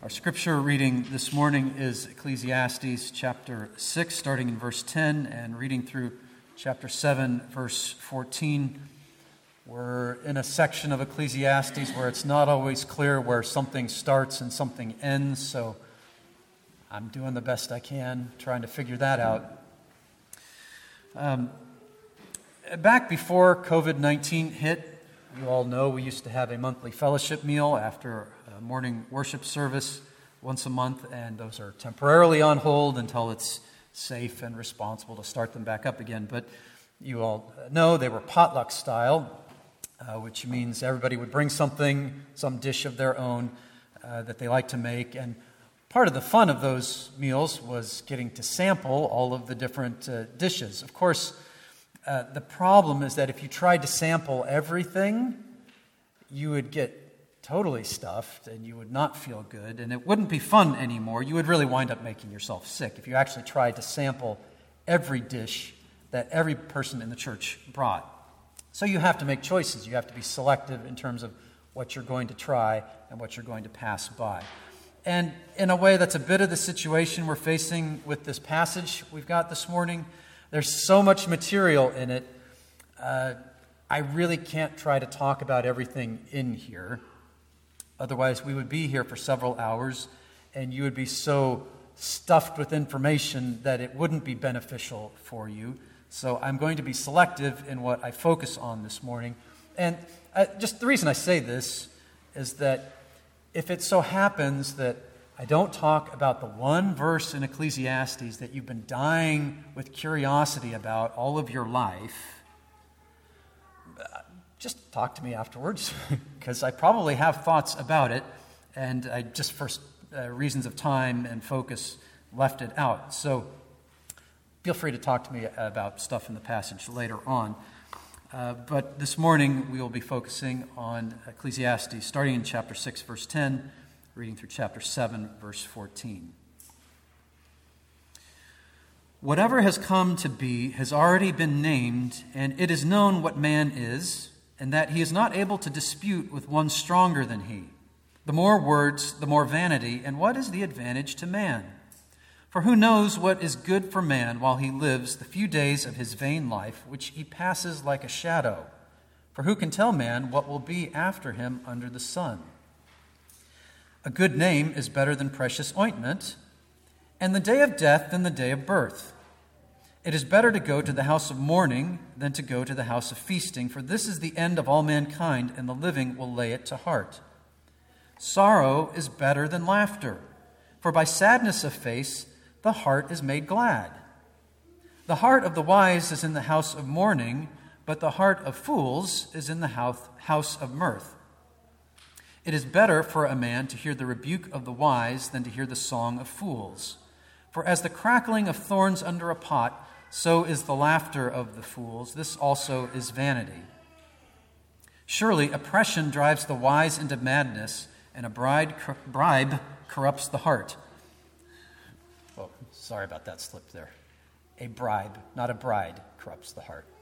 Our scripture reading this morning is Ecclesiastes chapter 6, starting in verse 10 and reading through chapter 7, verse 14. We're in a section of Ecclesiastes where it's not always clear where something starts and something ends, so I'm doing the best I can trying to figure that out. Back before COVID-19 hit, you all know we used to have a monthly fellowship meal after a morning worship service once a month, and those are temporarily on hold until it's safe and responsible to start them back up again. But you all know they were potluck style, which means everybody would bring something, some dish of their own that they like to make. And part of the fun of those meals was getting to sample all of the different dishes. Of course, the problem is that if you tried to sample everything, you would get totally stuffed and you would not feel good and it wouldn't be fun anymore. You would really wind up making yourself sick if you actually tried to sample every dish that every person in the church brought. So you have to make choices. You have to be selective in terms of what you're going to try and what you're going to pass by. And in a way, that's a bit of the situation we're facing with this passage we've got this morning. There's so much material in it. I really can't try to talk about everything in here. Otherwise, we would be here for several hours, and you would be so stuffed with information that it wouldn't be beneficial for you. So I'm going to be selective in what I focus on this morning. And just the reason I say this is that if it so happens that I don't talk about the one verse in Ecclesiastes that you've been dying with curiosity about all of your life, just talk to me afterwards, because I probably have thoughts about it, and I just, for reasons of time and focus, left it out. So feel free to talk to me about stuff in the passage later on. But this morning we will be focusing on Ecclesiastes, starting in chapter 6, verse 10, reading through chapter 7, verse 14. Whatever has come to be has already been named, and it is known what man is, and that he is not able to dispute with one stronger than he. The more words, the more vanity, and what is the advantage to man? For who knows what is good for man while he lives the few days of his vain life, which he passes like a shadow? For who can tell man what will be after him under the sun? A good name is better than precious ointment, and the day of death than the day of birth. It is better to go to the house of mourning than to go to the house of feasting, for this is the end of all mankind, and the living will lay it to heart. Sorrow is better than laughter, for by sadness of face the heart is made glad. The heart of the wise is in the house of mourning, but the heart of fools is in the house of mirth. It is better for a man to hear the rebuke of the wise than to hear the song of fools. For as the crackling of thorns under a pot, so is the laughter of the fools. This also is vanity. Surely oppression drives the wise into madness, and a bribe corrupts the heart. Oh, sorry about that slip there. A bribe, not a bride, corrupts the heart.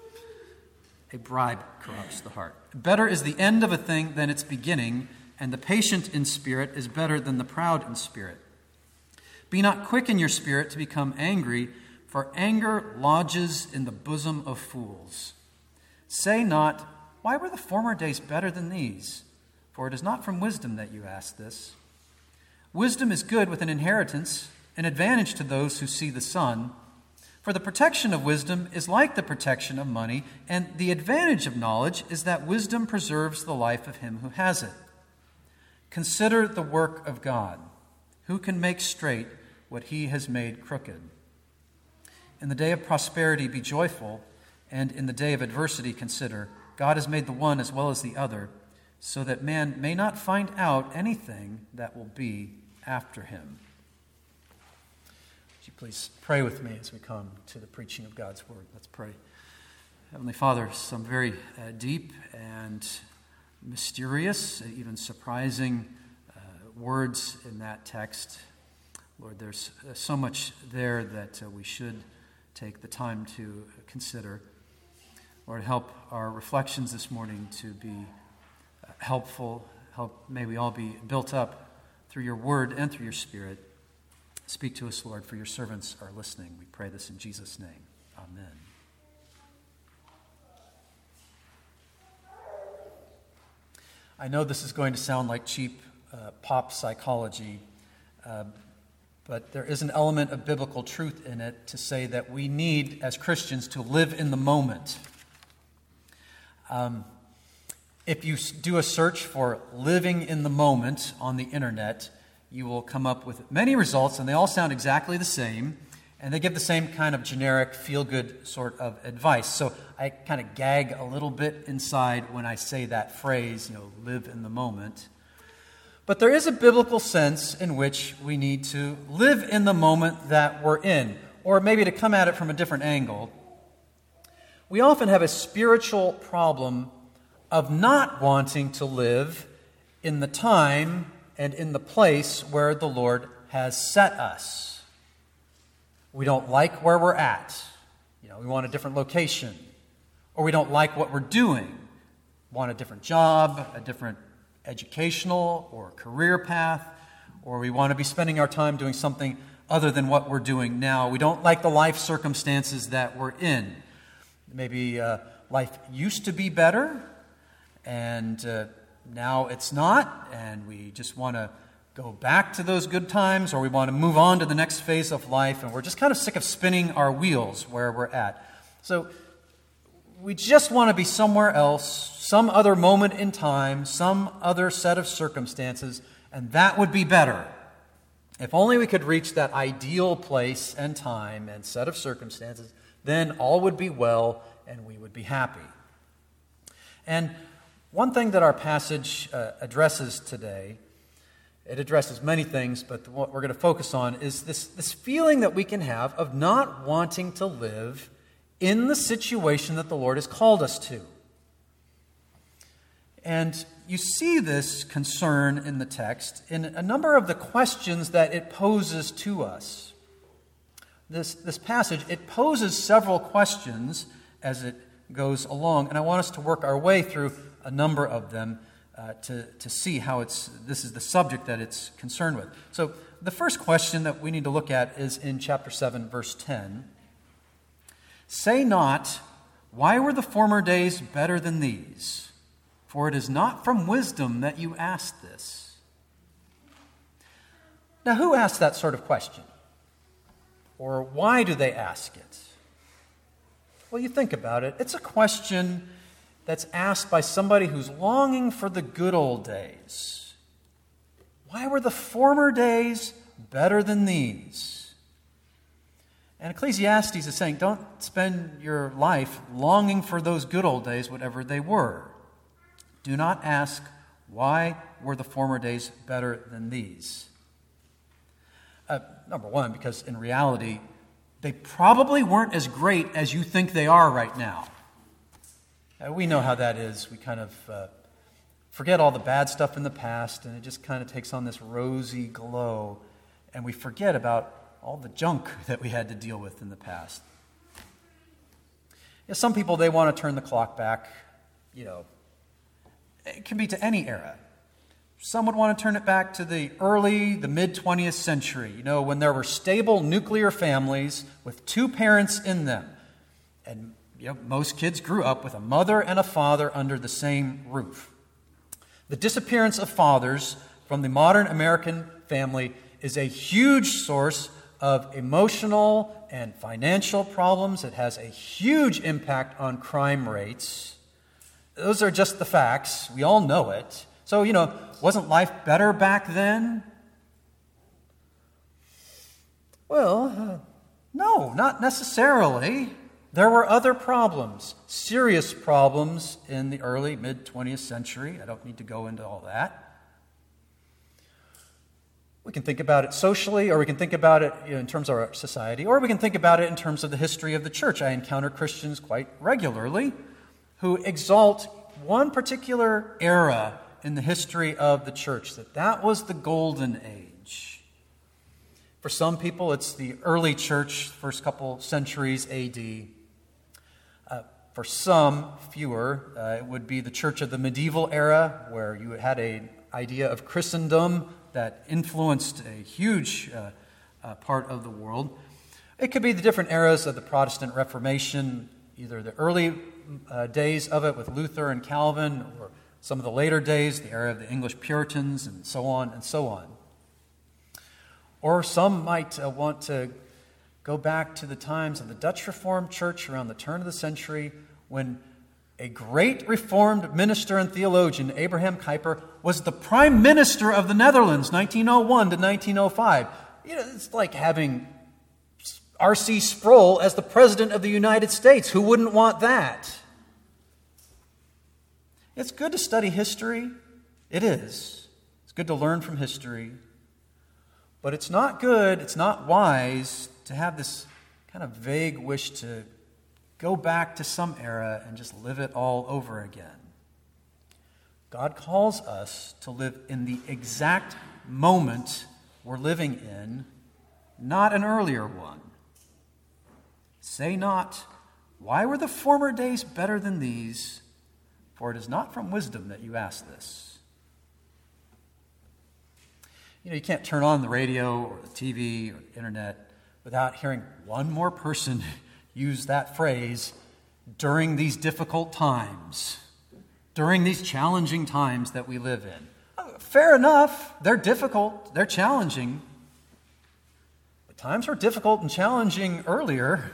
A bribe corrupts the heart. Better is the end of a thing than its beginning, and the patient in spirit is better than the proud in spirit. Be not quick in your spirit to become angry, for anger lodges in the bosom of fools. Say not, why were the former days better than these? For it is not from wisdom that you ask this. Wisdom is good with an inheritance, an advantage to those who see the sun. For the protection of wisdom is like the protection of money, and the advantage of knowledge is that wisdom preserves the life of him who has it. Consider the work of God. Who can make straight what he has made crooked? In the day of prosperity be joyful, and in the day of adversity consider, God has made the one as well as the other, so that man may not find out anything that will be after him. Would you please pray with me as we come to the preaching of God's word? Let's pray. Heavenly Father, some very deep and mysterious, even surprising words in that text. Lord, there's so much there that we should take the time to consider. Lord, help our reflections this morning to be helpful. May we all be built up through your word and through your Spirit. Speak to us, Lord, for your servants are listening. We pray this in Jesus' name. Amen. I know this is going to sound like cheap pop psychology, but there is an element of biblical truth in it to say that we need, as Christians, to live in the moment. If you do a search for living in the moment on the internet, you will come up with many results, and they all sound exactly the same, and they give the same kind of generic, feel-good sort of advice. So I kind of gag a little bit inside when I say that phrase, live in the moment. But there is a biblical sense in which we need to live in the moment that we're in, or maybe to come at it from a different angle. We often have a spiritual problem of not wanting to live in the time and in the place where the Lord has set us. We don't like where we're at. We want a different location. Or we don't like what we're doing. Want a different job, a different educational or career path, or we want to be spending our time doing something other than what we're doing now. We don't like the life circumstances that we're in. Maybe life used to be better, and now it's not, and we just want to go back to those good times, or we want to move on to the next phase of life, and we're just kind of sick of spinning our wheels where we're at. So we just want to be somewhere else, some other moment in time, some other set of circumstances, and that would be better. If only we could reach that ideal place and time and set of circumstances, then all would be well and we would be happy. And one thing that our passage addresses today, it addresses many things, but what we're going to focus on is this feeling that we can have of not wanting to live in the situation that the Lord has called us to. And you see this concern in the text in a number of the questions that it poses to us. This passage, it poses several questions as it goes along, and I want us to work our way through a number of them to see how this is the subject that it's concerned with. So the first question that we need to look at is in chapter 7, verse 10. Say not, why were the former days better than these? For it is not from wisdom that you ask this. Now, who asked that sort of question? Or why do they ask it? Well, you think about it. It's a question that's asked by somebody who's longing for the good old days. Why were the former days better than these? And Ecclesiastes is saying, don't spend your life longing for those good old days, whatever they were. Do not ask, why were the former days better than these? Number one, because in reality, they probably weren't as great as you think they are right now. We know how that is. We kind of forget all the bad stuff in the past, and it just kind of takes on this rosy glow, and we forget about all the junk that we had to deal with in the past. Some people, they want to turn the clock back, it can be to any era. Some would want to turn it back to the mid-20th century, when there were stable nuclear families with two parents in them. And most kids grew up with a mother and a father under the same roof. The disappearance of fathers from the modern American family is a huge source of emotional and financial problems. It has a huge impact on crime rates. Those are just the facts. We all know it. So, wasn't life better back then? Well, no, not necessarily. There were other problems, serious problems in the early, mid-20th century. I don't need to go into all that. We can think about it socially, or we can think about it in terms of our society, or we can think about it in terms of the history of the church. I encounter Christians quite regularly who exalt one particular era in the history of the church, that was the golden age. For some people, it's the early church, first couple centuries AD. For some, fewer, it would be the church of the medieval era, where you had a idea of Christendom that influenced a huge part of the world. It could be the different eras of the Protestant Reformation, either the early days of it with Luther and Calvin, or some of the later days, the era of the English Puritans, and so on and so on. Or some might want to go back to the times of the Dutch Reformed Church around the turn of the century, when a great Reformed minister and theologian, Abraham Kuyper, was the Prime Minister of the Netherlands, 1901 to 1905. It's like having R.C. Sproul as the President of the United States. Who wouldn't want that? It's good to study history. It is. It's good to learn from history. But it's not good, it's not wise to have this kind of vague wish to go back to some era and just live it all over again. God calls us to live in the exact moment we're living in, not an earlier one. Say not, why were the former days better than these? For it is not from wisdom that you ask this. You can't turn on the radio or the TV or the internet without hearing one more person use that phrase during these difficult times, during these challenging times that we live in. Fair enough, they're difficult, they're challenging. But times were difficult and challenging earlier.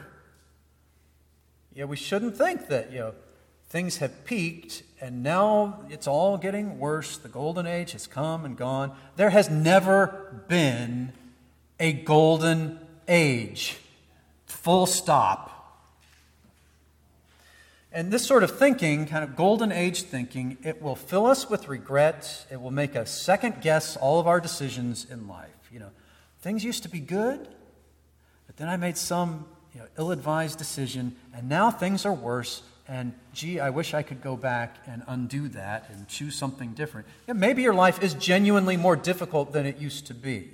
We shouldn't think that, things have peaked and now it's all getting worse. The golden age has come and gone. There has never been a golden age. Full stop. And this sort of thinking, kind of golden age thinking, it will fill us with regret. It will make us second guess all of our decisions in life. Things used to be good, but then I made some ill-advised decision, and now things are worse. And gee, I wish I could go back and undo that and choose something different. Maybe your life is genuinely more difficult than it used to be.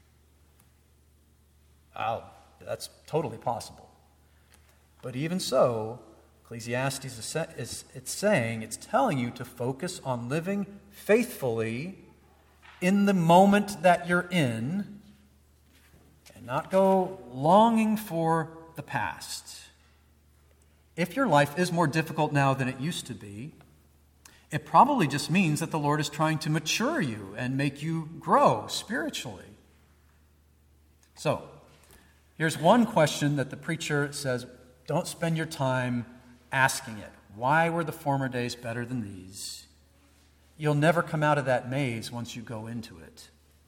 Oh, that's totally possible. But even so, Ecclesiastes it's telling you to focus on living faithfully in the moment that you're in and not go longing for the past. If your life is more difficult now than it used to be, it probably just means that the Lord is trying to mature you and make you grow spiritually. So, here's one question that the preacher says, don't spend your time asking it. Why were the former days better than these? You'll never come out of that maze once you go into it.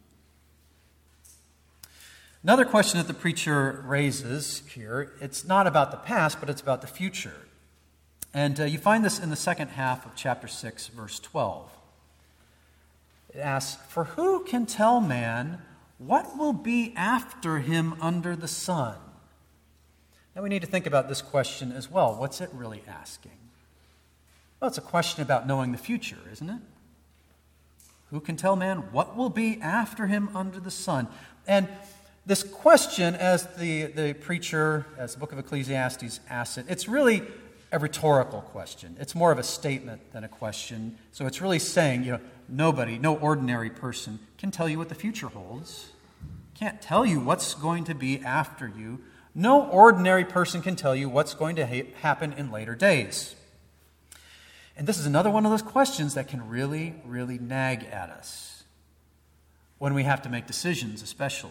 Another question that the preacher raises here, it's not about the past, but it's about the future. And you find this in the second half of chapter 6, verse 12. It asks, "For who can tell man what will be after him under the sun?" Now we need to think about this question as well. What's it really asking? Well, it's a question about knowing the future, isn't it? Who can tell man what will be after him under the sun? And this question, as the preacher, as the book of Ecclesiastes asks it, it's really a rhetorical question. It's more of a statement than a question. So it's really saying, nobody, no ordinary person can tell you what the future holds. Can't tell you what's going to be after you. No ordinary person can tell you what's going to happen in later days. And this is another one of those questions that can really, really nag at us when we have to make decisions, especially.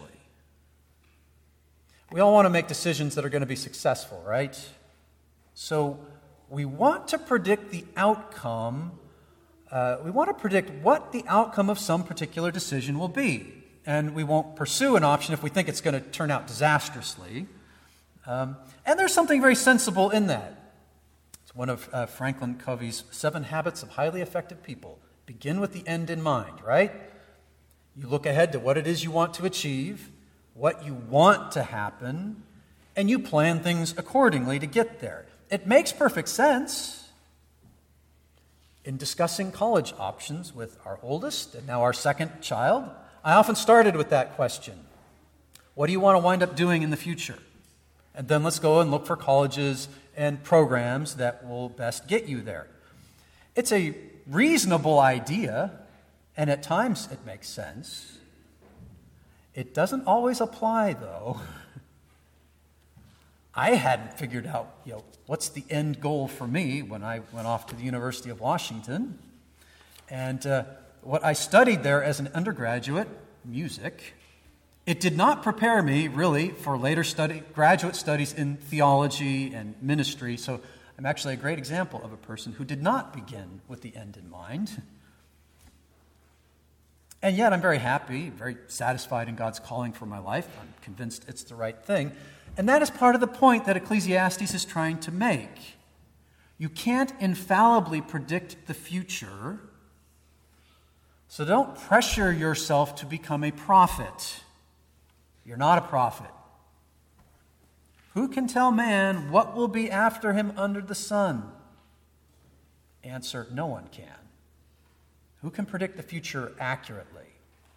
We all want to make decisions that are going to be successful, right? So we want to predict the outcome. We want to predict what the outcome of some particular decision will be. And we won't pursue an option if we think it's going to turn out disastrously. And there's something very sensible in that. It's one of Franklin Covey's 7 Habits of Highly Effective People. Begin with the end in mind, right? You look ahead to what it is you want to achieve, what you want to happen, and you plan things accordingly to get there. It makes perfect sense. In discussing college options with our oldest and now our second child, I often started with that question. What do you want to wind up doing in the future? And then let's go and look for colleges and programs that will best get you there. It's a reasonable idea, And at times it makes sense. It doesn't always apply, though. I hadn't figured out, what's the end goal for me when I went off to the University of Washington. And what I studied there as an undergraduate, music, it did not prepare me, really, for later graduate studies in theology and ministry. So I'm actually a great example of a person who did not begin with the end in mind. And yet I'm very happy, very satisfied in God's calling for my life. I'm convinced it's the right thing. And that is part of the point that Ecclesiastes is trying to make. You can't infallibly predict the future, so don't pressure yourself to become a prophet. You're not a prophet. Who can tell man what will be after him under the sun? Answer, no one can. Who can predict the future accurately?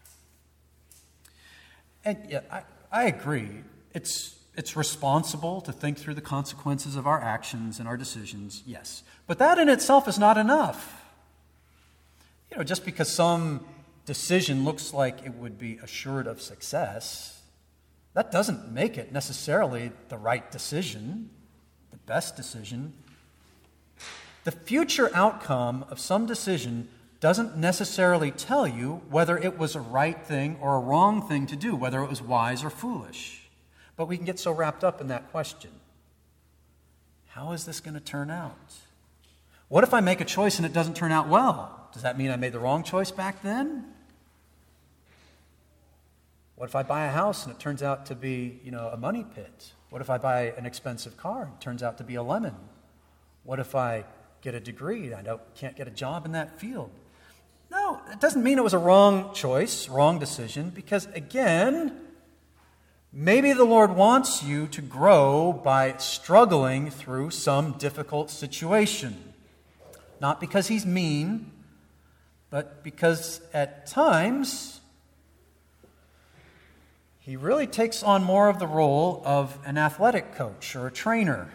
And yeah, I agree. It's responsible to think through the consequences of our actions and our decisions, yes. But that in itself is not enough. Just because some decision looks like it would be assured of success, that doesn't make it necessarily the right decision, the best decision. The future outcome of some decision doesn't necessarily tell you whether it was a right thing or a wrong thing to do, whether it was wise or foolish. But we can get so wrapped up in that question. How is this going to turn out? What if I make a choice and it doesn't turn out well? Does that mean I made the wrong choice back then? What if I buy a house and it turns out to be, a money pit? What if I buy an expensive car and it turns out to be a lemon? What if I get a degree and I can't get a job in that field? No, it doesn't mean it was a wrong choice, wrong decision, because again, maybe the Lord wants you to grow by struggling through some difficult situation. Not because He's mean, but because at times He really takes on more of the role of an athletic coach or a trainer.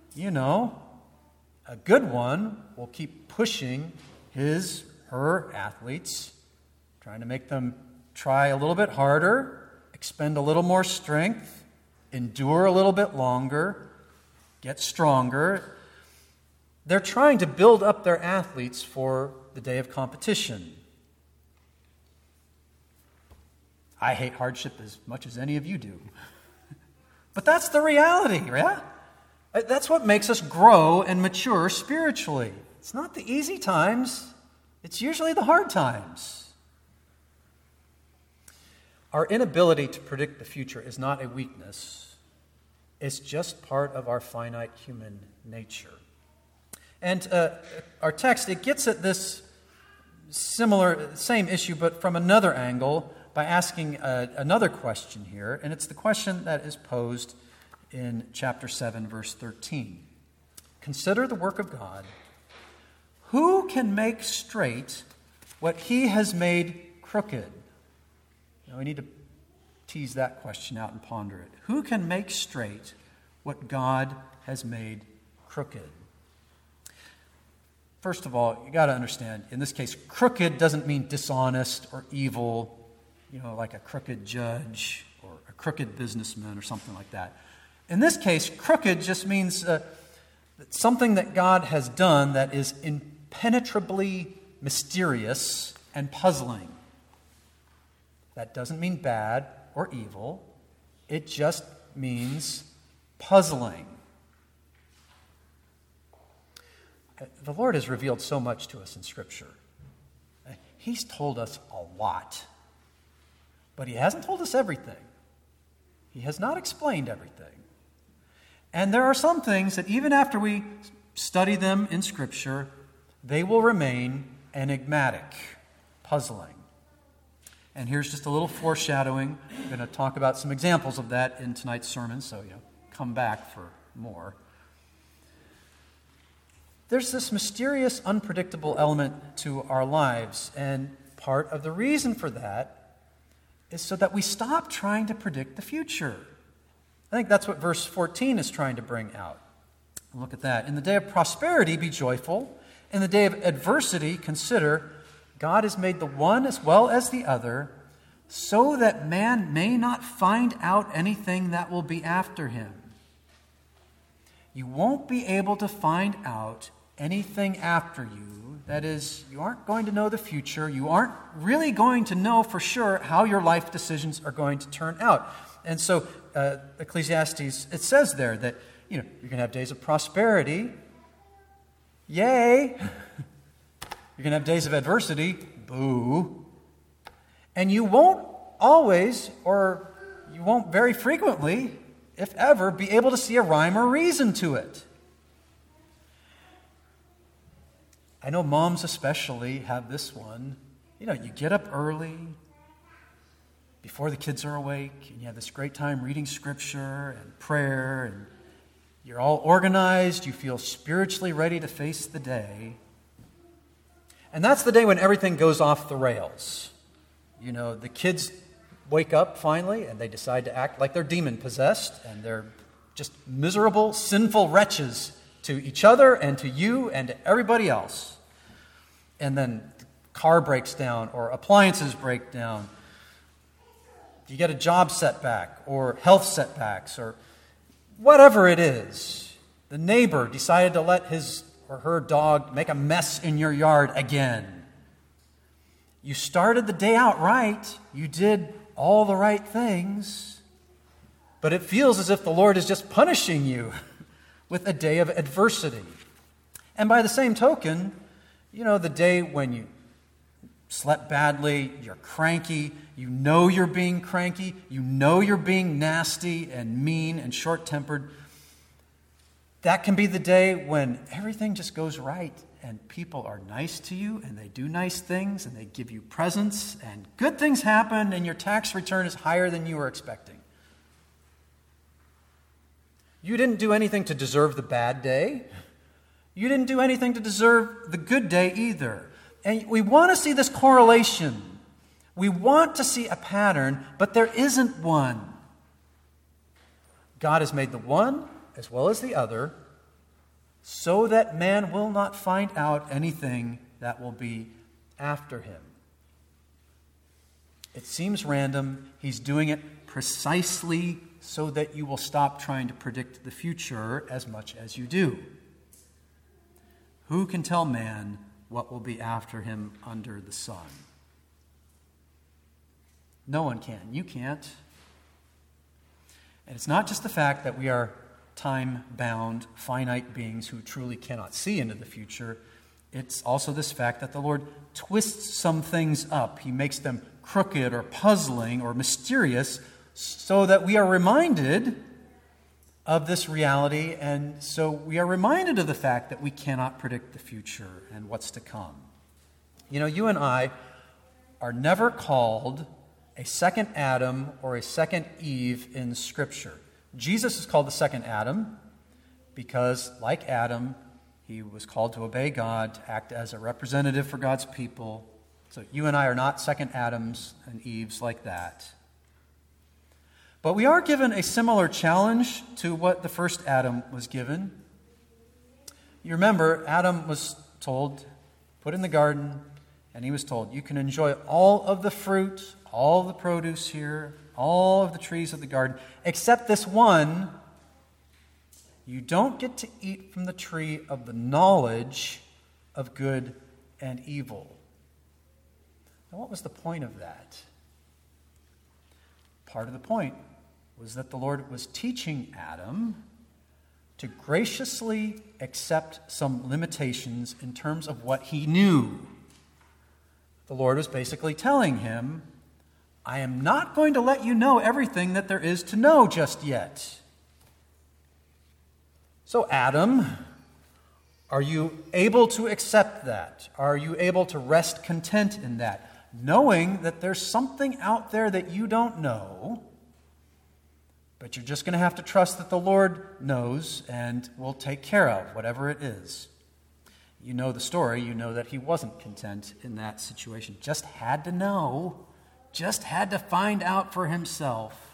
A good one will keep pushing her athletes, trying to make them try a little bit harder, expend a little more strength, endure a little bit longer, get stronger. They're trying to build up their athletes for the day of competition. I hate hardship as much as any of you do. But that's the reality, yeah? That's what makes us grow and mature spiritually. It's not the easy times. It's usually the hard times. Our inability to predict the future is not a weakness. It's just part of our finite human nature. And our text, it gets at this same issue, but from another angle by asking another question here. And it's the question that is posed in chapter 7, verse 13. Consider the work of God. Who can make straight what He has made crooked? Now we need to tease that question out and ponder it. Who can make straight what God has made crooked? First of all, you got to understand, in this case, crooked doesn't mean dishonest or evil, like a crooked judge or a crooked businessman or something like that. In this case, crooked just means something that God has done that is impenetrably mysterious and puzzling. That doesn't mean bad or evil. It just means puzzling. The Lord has revealed so much to us in Scripture. He's told us a lot. But He hasn't told us everything. He has not explained everything. And there are some things that even after we study them in Scripture, they will remain enigmatic, puzzling. And here's just a little foreshadowing. I'm going to talk about some examples of that in tonight's sermon, so come back for more. There's this mysterious, unpredictable element to our lives, and part of the reason for that is so that we stop trying to predict the future. I think that's what verse 14 is trying to bring out. Look at that. In the day of prosperity, be joyful. In the day of adversity, consider God has made the one as well as the other, so that man may not find out anything that will be after him. You won't be able to find out anything after you. That is, you aren't going to know the future. You aren't really going to know for sure how your life decisions are going to turn out. And so Ecclesiastes, it says there that you're going to have days of prosperity. Yay! You're going to have days of adversity. Boo! And you won't always, or you won't very frequently, if ever, be able to see a rhyme or reason to it. I know moms especially have this one. You get up early, before the kids are awake, and you have this great time reading Scripture and prayer, and you're all organized, you feel spiritually ready to face the day. And that's the day when everything goes off the rails. The kids wake up finally, and they decide to act like they're demon-possessed, and they're just miserable, sinful wretches to each other and to you and to everybody else. And then the car breaks down, or appliances break down. You get a job setback, or health setbacks, or whatever it is. The neighbor decided to let his or her dog make a mess in your yard again. You started the day out right. You did all the right things. But it feels as if the Lord is just punishing you with a day of adversity. And by the same token, the day when you slept badly, you're cranky, you're being cranky, you're being nasty and mean and short-tempered. That can be the day when everything just goes right and people are nice to you and they do nice things and they give you presents and good things happen and your tax return is higher than you were expecting. You didn't do anything to deserve the bad day. You didn't do anything to deserve the good day either. And we want to see this correlation. We want to see a pattern, but there isn't one. God has made the one as well as the other, so that man will not find out anything that will be after him. It seems random. He's doing it precisely so that you will stop trying to predict the future as much as you do. Who can tell man what will be after him under the sun? No one can. You can't. And it's not just the fact that we are time-bound, finite beings who truly cannot see into the future. It's also this fact that the Lord twists some things up. He makes them crooked or puzzling or mysterious so that we are reminded of this reality, and so we are reminded of the fact that we cannot predict the future and what's to come. You and I are never called a second Adam or a second Eve in Scripture. Jesus is called the second Adam because, like Adam, he was called to obey God, to act as a representative for God's people. So you and I are not second Adams and Eves like that. But we are given a similar challenge to what the first Adam was given. You remember, Adam was told, put in the garden, and he was told, you can enjoy all of the fruit, all of the produce here, all of the trees of the garden, except this one. You don't get to eat from the tree of the knowledge of good and evil. Now, what was the point of that? Part of the point was that the Lord was teaching Adam to graciously accept some limitations in terms of what he knew. The Lord was basically telling him, I am not going to let you know everything that there is to know just yet. So, Adam, are you able to accept that? Are you able to rest content in that, knowing that there's something out there that you don't know, but you're just going to have to trust that the Lord knows and will take care of whatever it is? You know the story. You know that he wasn't content in that situation. Just had to know. Just had to find out for himself.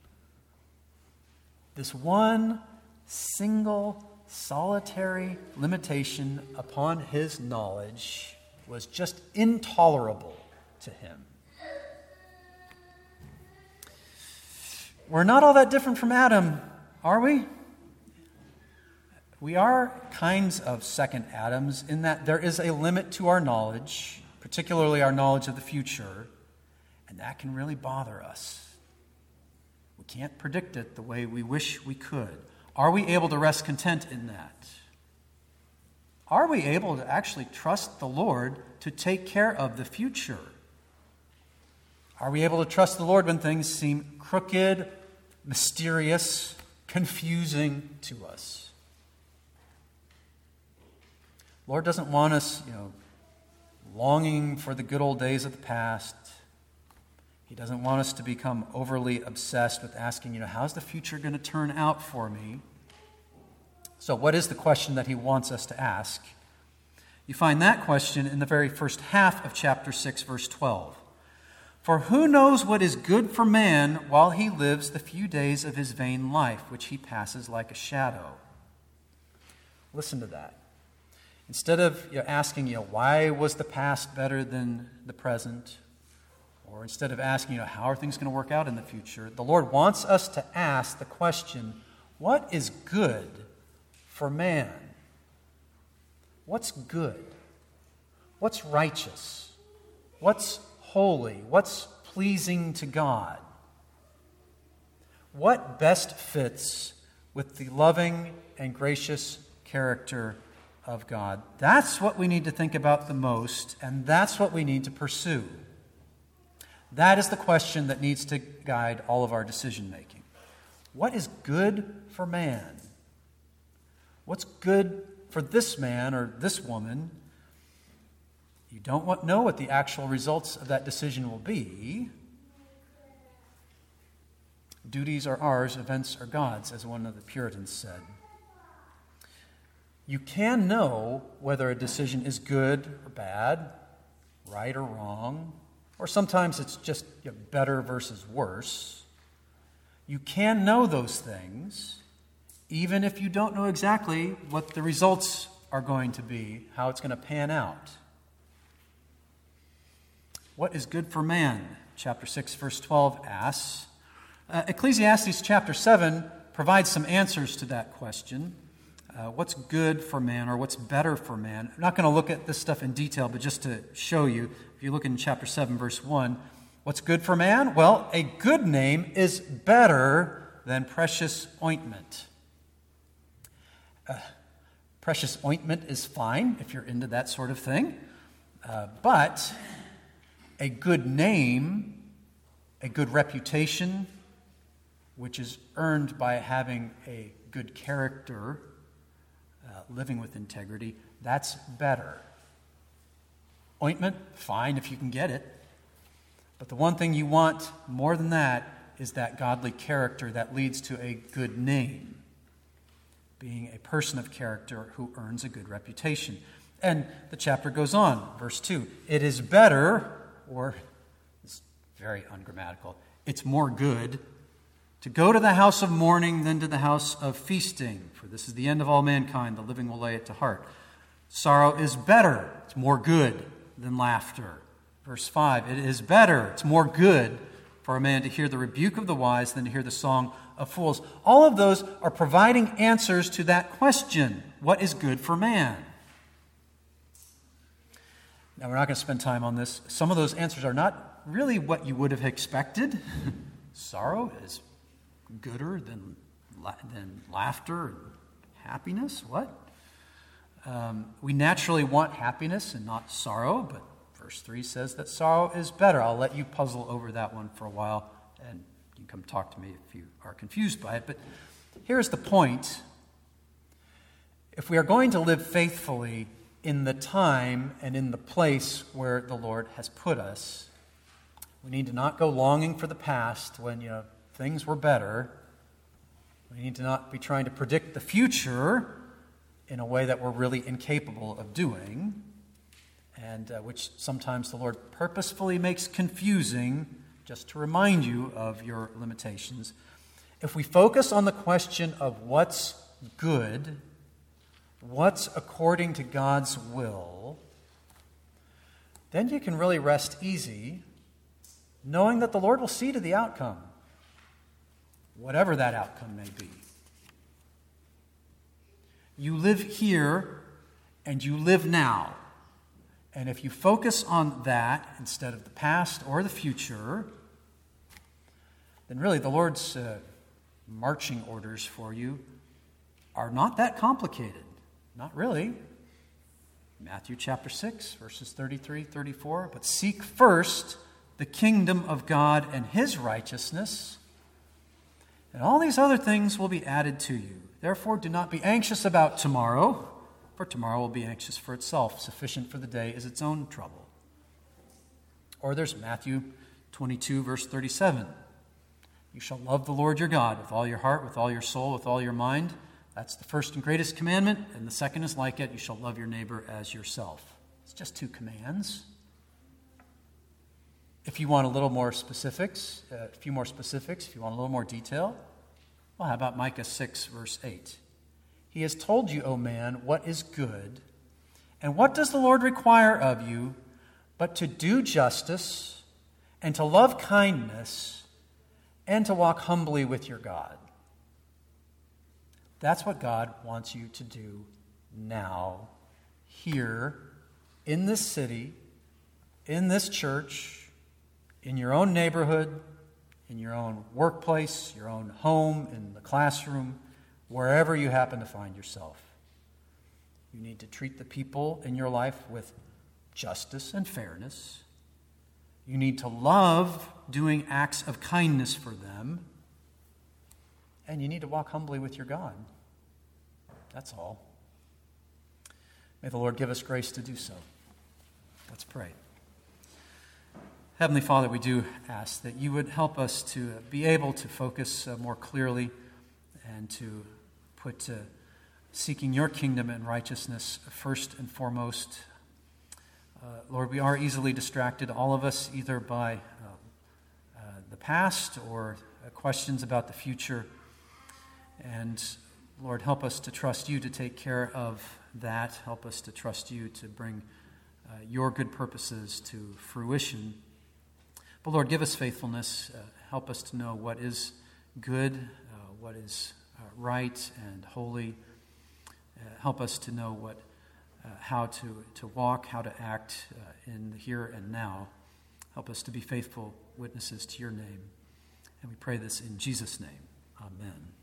This one single, solitary limitation upon his knowledge was just intolerable to him. We're not all that different from Adam, are we? We are kinds of second Adams in that there is a limit to our knowledge, particularly our knowledge of the future, and that can really bother us. We can't predict it the way we wish we could. Are we able to rest content in that? Are we able to actually trust the Lord to take care of the future? Are we able to trust the Lord when things seem crooked, mysterious, confusing to us? Lord doesn't want us, longing for the good old days of the past. He doesn't want us to become overly obsessed with asking, how's the future going to turn out for me? So what is the question that he wants us to ask? You find that question in the very first half of chapter 6, verse 12. For who knows what is good for man while he lives the few days of his vain life, which he passes like a shadow? Listen to that. Instead of asking, why was the past better than the present? Or instead of asking, how are things going to work out in the future? The Lord wants us to ask the question, what is good for man? What's good? What's righteous? What's holy? What's pleasing to God? What best fits with the loving and gracious character of God? That's what we need to think about the most, and that's what we need to pursue. That is the question that needs to guide all of our decision making. What is good for man? What's good for this man or this woman? You don't know what the actual results of that decision will be. Duties are ours, events are God's, as one of the Puritans said. You can know whether a decision is good or bad, right or wrong, or sometimes it's just better versus worse. You can know those things, even if you don't know exactly what the results are going to be, how it's going to pan out. What is good for man? Chapter 6, verse 12 asks. Ecclesiastes chapter 7 provides some answers to that question. What's good for man, or what's better for man? I'm not going to look at this stuff in detail, but just to show you, if you look in chapter 7, verse 1, what's good for man? Well, a good name is better than precious ointment. Precious ointment is fine if you're into that sort of thing, but a good name, a good reputation, which is earned by having a good character, living with integrity, that's better. Ointment, fine if you can get it. But the one thing you want more than that is that godly character that leads to a good name. Being a person of character who earns a good reputation. And the chapter goes on, verse 2. It is better, or it's very ungrammatical, it's more good to go to the house of mourning than to the house of feasting, for this is the end of all mankind, the living will lay it to heart. Sorrow is better, it's more good than laughter. Verse 5, it is better, it's more good for a man to hear the rebuke of the wise than to hear the song of fools. All of those are providing answers to that question, what is good for man? Now, we're not going to spend time on this. Some of those answers are not really what you would have expected. Sorrow is gooder than laughter and happiness? What? We naturally want happiness and not sorrow, but verse 3 says that sorrow is better. I'll let you puzzle over that one for a while, and you can come talk to me if you are confused by it. But here's the point. If we are going to live faithfully in the time and in the place where the Lord has put us, we need to not go longing for the past when, things were better. We need to not be trying to predict the future in a way that we're really incapable of doing, and which sometimes the Lord purposefully makes confusing just to remind you of your limitations. If we focus on the question of what's good, what's according to God's will, then you can really rest easy, knowing that the Lord will see to the outcome, whatever that outcome may be. You live here and you live now. And if you focus on that instead of the past or the future, then really the Lord's marching orders for you are not that complicated. Not really. Matthew chapter 6, verses 33, 34. But seek first the kingdom of God and his righteousness, and all these other things will be added to you. Therefore, do not be anxious about tomorrow, for tomorrow will be anxious for itself. Sufficient for the day is its own trouble. Or there's Matthew 22, verse 37. You shall love the Lord your God with all your heart, with all your soul, with all your mind. That's the first and greatest commandment, and the second is like it. You shall love your neighbor as yourself. It's just 2 commands. If you want a little more specifics, if you want a little more detail, well, how about Micah 6, verse 8? He has told you, O man, what is good, and what does the Lord require of you but to do justice and to love kindness and to walk humbly with your God. That's what God wants you to do now, here, in this city, in this church, in your own neighborhood, in your own workplace, your own home, in the classroom, wherever you happen to find yourself. You need to treat the people in your life with justice and fairness. You need to love doing acts of kindness for them. And you need to walk humbly with your God. That's all. May the Lord give us grace to do so. Let's pray. Heavenly Father, we do ask that you would help us to be able to focus more clearly and to put seeking your kingdom and righteousness first and foremost. Lord, we are easily distracted, all of us, either by the past or questions about the future. And Lord, help us to trust you to take care of that. Help us to trust you to bring your good purposes to fruition. But Lord, give us faithfulness. Help us to know what is good, what is right and holy. Help us to know how to walk, how to act in the here and now. Help us to be faithful witnesses to your name. And we pray this in Jesus' name. Amen.